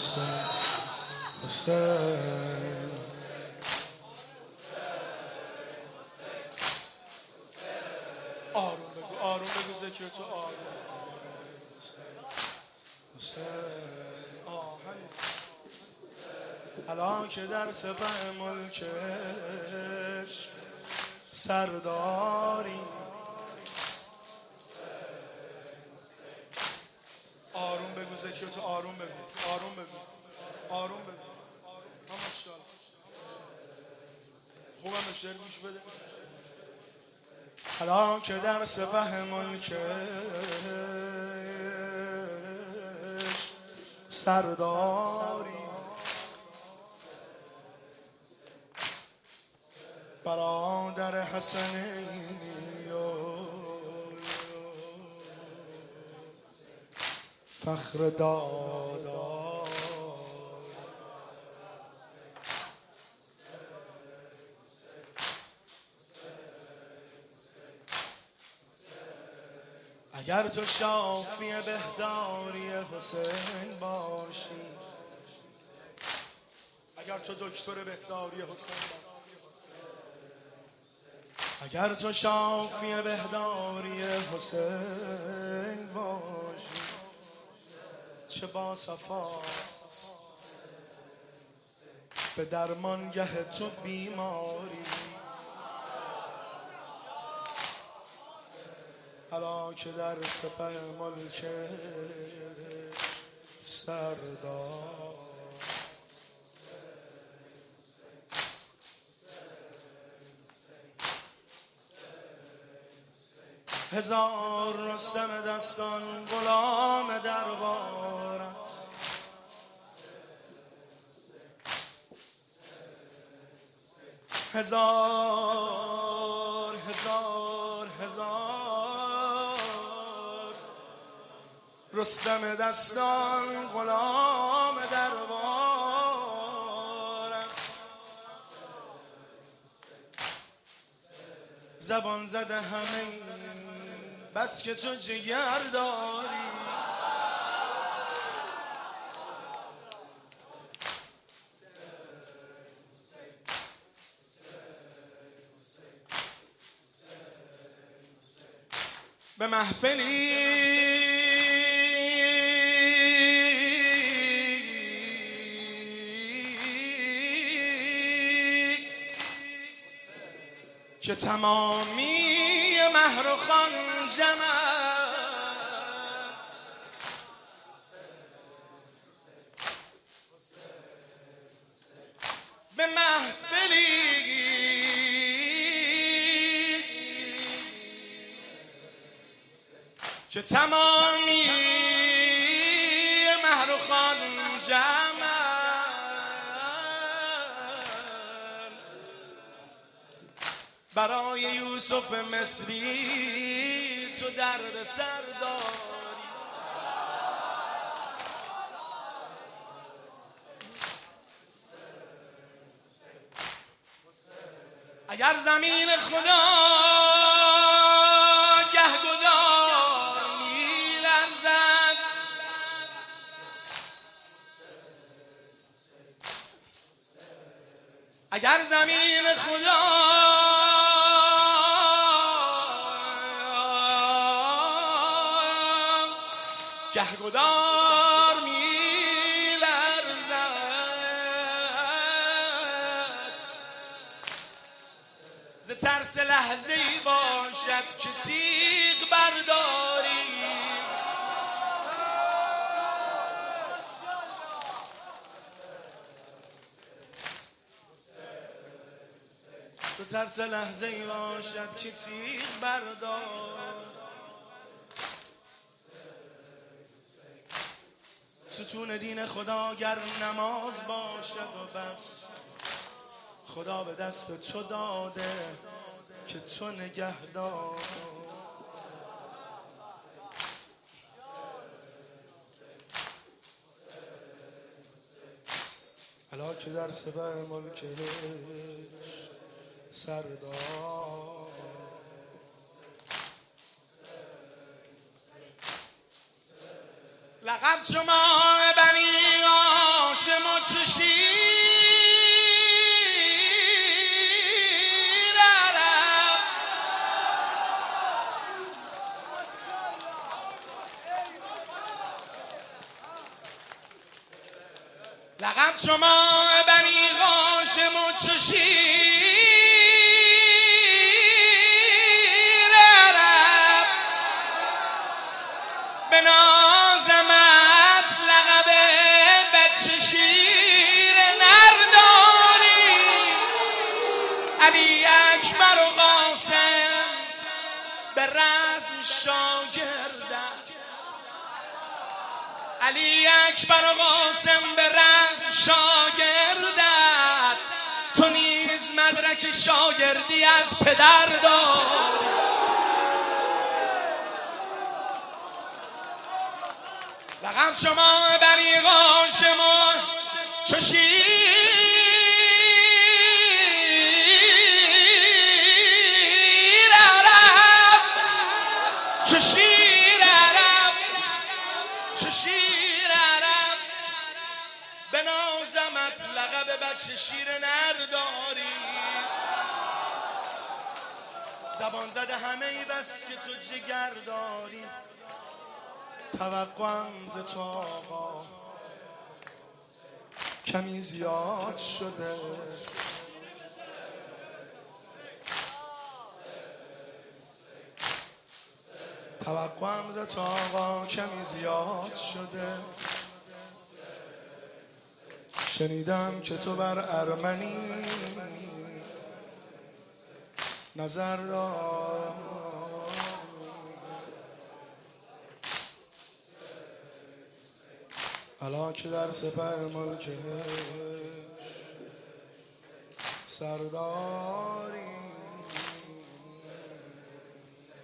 حسین حسین آروم بگو ذکر تو آروم حسین آهنی الان که در سپه ملکش سرداری آروم بگو ذکر تو آروم بگو آروم بگو همشتال خوبم به شعر گوش بده الان که در سپه ملکش سرداری برادر حسنی فخر دادا اگر تو شافی بهداری حسین باشی اگر تو دکتر بهداری حسین باشی اگر تو شافی بهداری حسین باشی چه با صفاست به درمانگه تو بیماری حالا که در سپه ملک سردار هزار رستم دستان غلام دربارت هزار رستم دستان غلام دربارت زبان زده همه بس که تو جگر داری به محفلی که تمامی مهر و خان جمع به محفلی که تمامی مهر و خان جمع برای یوسف مصری تو درد سر داری اگر زمین خدا گهگدار می‌لرزد اگر زمین خدا گهگدار می‌لرزد ز ترس لحظه‌ای باشد که تیغ برداری ز ترس لحظه‌ای باشد که تیغ بردار ستون دین خدا گر نماز باشد و بس خدا به دست تو داده که تو نگهدار حالا که در سپه ملکش سردار لقد شما بنی لقب شما بنی هاشم و چو شیر عرب به نازمت لقب بچه شیر نرداری علی اکبر و قاسم به رزم شاگردت علی اکبر و قاسم به رزم شاگردت تو نیز مدرک شاگردی از پدر دار لقب شما بنی هاشم و چو شیر عرب چو شیر عرب چو شیر عرب به نازمت لقب بچه شیر نرداری زبان زده همه ای بس که تو جگر داری توقعم ز تو آقا کمی زیاد شده توقعم ز تو آقا کمی زیاد شده شنیدم که تو بر ارمنی نظر دار حالا که در سپه ملکش سرداری